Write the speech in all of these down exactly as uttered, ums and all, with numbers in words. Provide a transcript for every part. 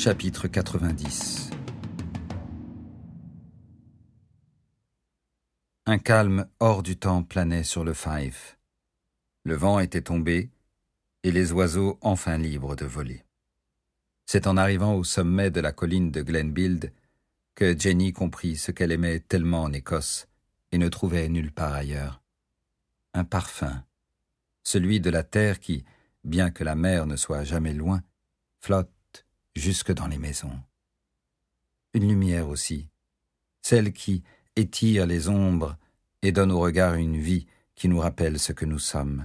Chapitre quatre-vingt-dix. Un calme hors du temps planait sur le Fife. Le vent était tombé et les oiseaux enfin libres de voler. C'est en arrivant au sommet de la colline de Glenbild que Jenny comprit ce qu'elle aimait tellement en Écosse et ne trouvait nulle part ailleurs. Un parfum, celui de la terre qui, bien que la mer ne soit jamais loin, flotte jusque dans les maisons. Une lumière aussi, celle qui étire les ombres et donne au regard une vie qui nous rappelle ce que nous sommes.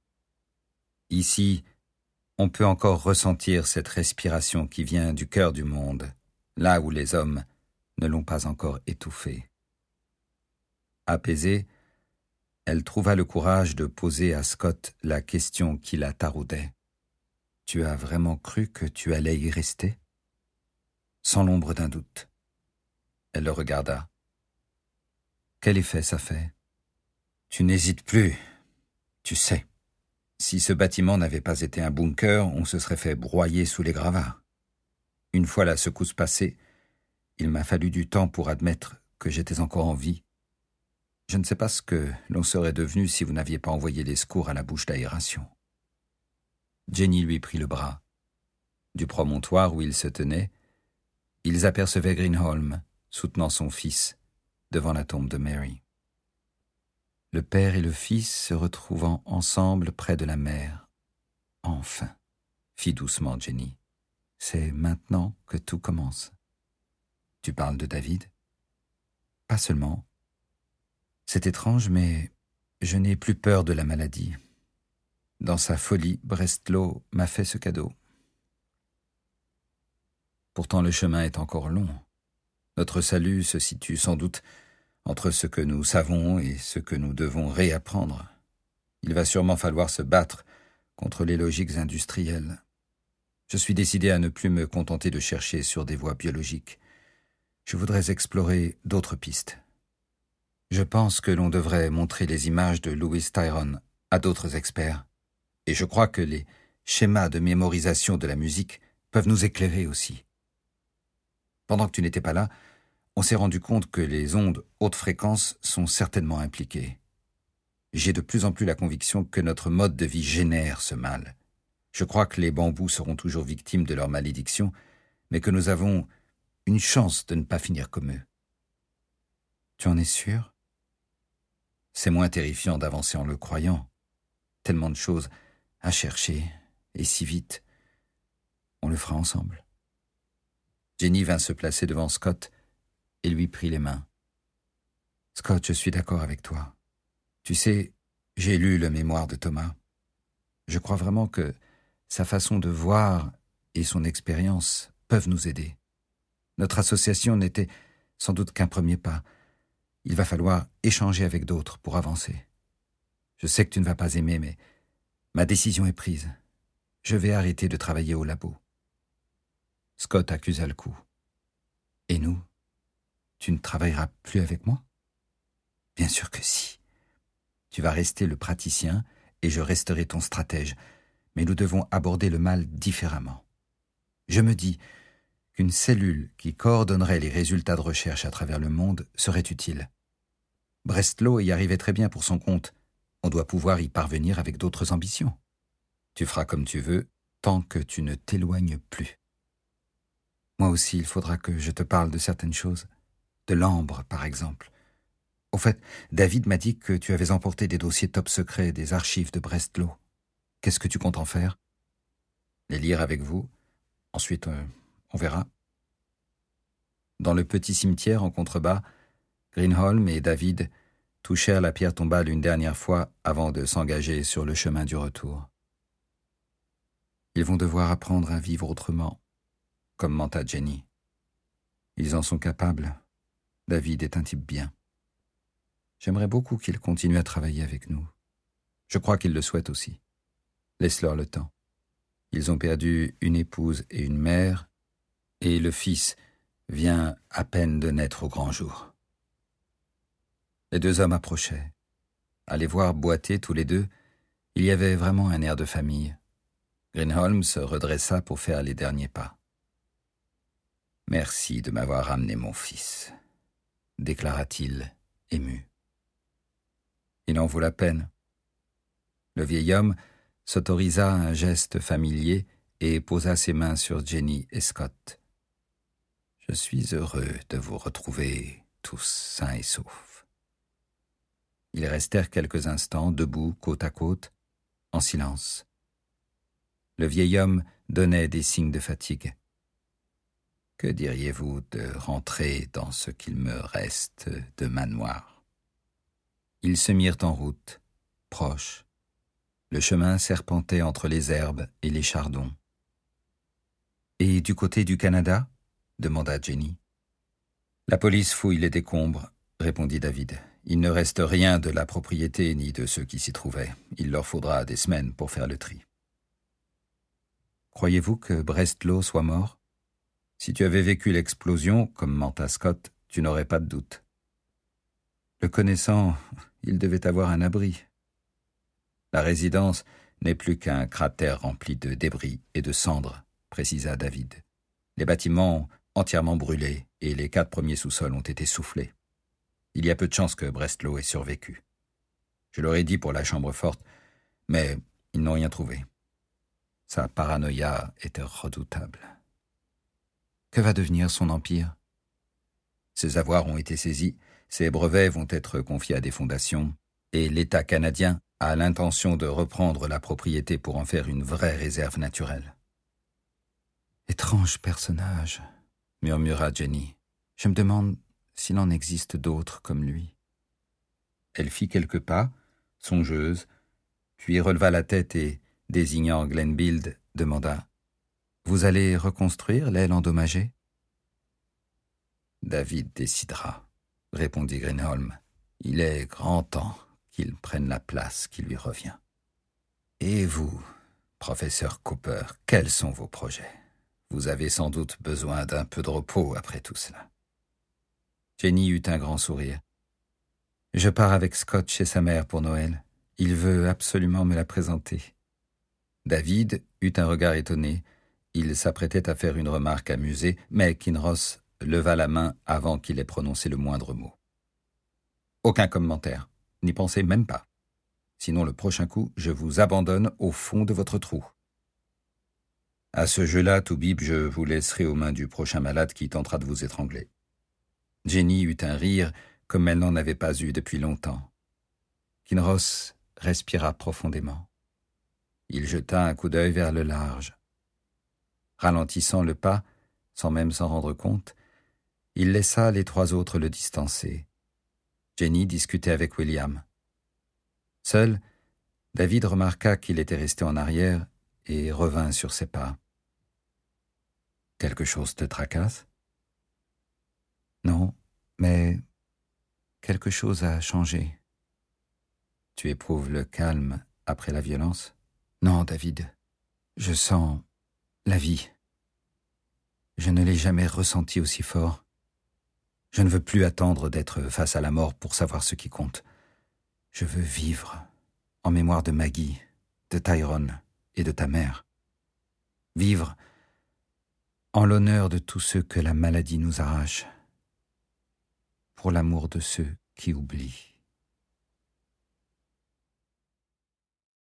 Ici, on peut encore ressentir cette respiration qui vient du cœur du monde, là où les hommes ne l'ont pas encore étouffée. Apaisée, elle trouva le courage de poser à Scott la question qui la taraudait. « Tu as vraiment cru que tu allais y rester ?» Sans l'ombre d'un doute. Elle le regarda. « Quel effet ça fait ?»« Tu n'hésites plus, tu sais. Si ce bâtiment n'avait pas été un bunker, on se serait fait broyer sous les gravats. Une fois la secousse passée, il m'a fallu du temps pour admettre que j'étais encore en vie. Je ne sais pas ce que l'on serait devenu si vous n'aviez pas envoyé les secours à la bouche d'aération. » Jenny lui prit le bras. Du promontoire où il se tenait, ils apercevaient Greenholm, soutenant son fils, devant la tombe de Mary. Le père et le fils se retrouvant ensemble près de la mer. « Enfin, » fit doucement Jenny. « C'est maintenant que tout commence. » « Tu parles de David ?»« Pas seulement. C'est étrange, mais je n'ai plus peur de la maladie. Dans sa folie, Breslau m'a fait ce cadeau. Pourtant le chemin est encore long. Notre salut se situe sans doute entre ce que nous savons et ce que nous devons réapprendre. Il va sûrement falloir se battre contre les logiques industrielles. Je suis décidé à ne plus me contenter de chercher sur des voies biologiques. Je voudrais explorer d'autres pistes. Je pense que l'on devrait montrer les images de Lewis Tyrone à d'autres experts. Et je crois que les schémas de mémorisation de la musique peuvent nous éclairer aussi. Pendant que tu n'étais pas là, on s'est rendu compte que les ondes haute fréquence sont certainement impliquées. J'ai de plus en plus la conviction que notre mode de vie génère ce mal. Je crois que les bambous seront toujours victimes de leur malédiction, mais que nous avons une chance de ne pas finir comme eux. Tu en es sûr ? C'est moins terrifiant d'avancer en le croyant. Tellement de choses à chercher, et si vite. On le fera ensemble. Jenny vint se placer devant Scott et lui prit les mains. « Scott, je suis d'accord avec toi. Tu sais, j'ai lu le mémoire de Thomas. Je crois vraiment que sa façon de voir et son expérience peuvent nous aider. Notre association n'était sans doute qu'un premier pas. Il va falloir échanger avec d'autres pour avancer. Je sais que tu ne vas pas aimer, mais ma décision est prise. Je vais arrêter de travailler au labo. » Scott accusa le coup. « Et nous ? Tu ne travailleras plus avec moi ? » ?»« Bien sûr que si. Tu vas rester le praticien et je resterai ton stratège, mais nous devons aborder le mal différemment. Je me dis qu'une cellule qui coordonnerait les résultats de recherche à travers le monde serait utile. Breslau y arrivait très bien pour son compte. On doit pouvoir y parvenir avec d'autres ambitions. Tu feras comme tu veux, tant que tu ne t'éloignes plus. Moi aussi, il faudra que je te parle de certaines choses. De l'ambre, par exemple. Au fait, David m'a dit que tu avais emporté des dossiers top secrets des archives de Breslau. Qu'est-ce que tu comptes en faire ? Les lire avec vous. Ensuite, euh, on verra. Dans le petit cimetière en contrebas, Greenholm et David touchèrent la pierre tombale une dernière fois avant de s'engager sur le chemin du retour. Ils vont devoir apprendre à vivre autrement, commenta Jenny. Ils en sont capables. David est un type bien. J'aimerais beaucoup qu'il continue à travailler avec nous. Je crois qu'il le souhaite aussi. Laisse-leur le temps. Ils ont perdu une épouse et une mère, et le fils vient à peine de naître au grand jour. Les deux hommes approchaient. À les voir boiter tous les deux, il y avait vraiment un air de famille. Greenholm se redressa pour faire les derniers pas. Merci de m'avoir ramené mon fils, déclara-t-il, ému. Il en vaut la peine. Le vieil homme s'autorisa un geste familier et posa ses mains sur Jenny et Scott. « Je suis heureux de vous retrouver tous sains et saufs. » Ils restèrent quelques instants debout, côte à côte, en silence. Le vieil homme donnait des signes de fatigue. « Que diriez-vous de rentrer dans ce qu'il me reste de manoir ?» Ils se mirent en route, proches. Le chemin serpentait entre les herbes et les chardons. « Et du côté du Canada ?» demanda Jenny. « La police fouille les décombres, » répondit David. « Il ne reste rien de la propriété ni de ceux qui s'y trouvaient. Il leur faudra des semaines pour faire le tri. » « Croyez-vous que Breslau soit mort ? Si tu avais vécu l'explosion, comme menta Scott, tu n'aurais pas de doute. Le connaissant, il devait avoir un abri. La résidence n'est plus qu'un cratère rempli de débris et de cendres, précisa David. Les bâtiments entièrement brûlés et les quatre premiers sous-sols ont été soufflés. Il y a peu de chances que Breslau ait survécu. Je leur ai dit pour la chambre forte, mais ils n'ont rien trouvé. Sa paranoïa était redoutable. Que va devenir son empire ? Ses avoirs ont été saisis, ses brevets vont être confiés à des fondations, et l'État canadien a l'intention de reprendre la propriété pour en faire une vraie réserve naturelle. « Étrange personnage », murmura Jenny. « Je me demande s'il en existe d'autres comme lui. » Elle fit quelques pas, songeuse, puis releva la tête et, désignant Glenfield, demanda « Vous allez reconstruire l'aile endommagée ?» « David décidera, » répondit Greenholm. « Il est grand temps qu'il prenne la place qui lui revient. »« Et vous, professeur Cooper, quels sont vos projets ? Vous avez sans doute besoin d'un peu de repos après tout cela. » Jenny eut un grand sourire. « Je pars avec Scott chez sa mère pour Noël. Il veut absolument me la présenter. » David eut un regard étonné. Il s'apprêtait à faire une remarque amusée, mais Kinross leva la main avant qu'il ait prononcé le moindre mot. « Aucun commentaire. N'y pensez même pas. Sinon, le prochain coup, je vous abandonne au fond de votre trou. » À ce jeu-là, Toubib, je vous laisserai aux mains du prochain malade qui tentera de vous étrangler. Jenny eut un rire comme elle n'en avait pas eu depuis longtemps. Kinross respira profondément. Il jeta un coup d'œil vers le large. Ralentissant le pas, sans même s'en rendre compte, il laissa les trois autres le distancer. Jenny discutait avec William. Seul, David remarqua qu'il était resté en arrière et revint sur ses pas. « Quelque chose te tracasse ? » ?»« Non, mais quelque chose a changé. »« Tu éprouves le calme après la violence ? » ?»« Non, David, je sens la vie. Je ne l'ai jamais ressenti aussi fort. Je ne veux plus attendre d'être face à la mort pour savoir ce qui compte. Je veux vivre en mémoire de Maggie, de Tyrone et de ta mère. Vivre en l'honneur de tous ceux que la maladie nous arrache, pour l'amour de ceux qui oublient.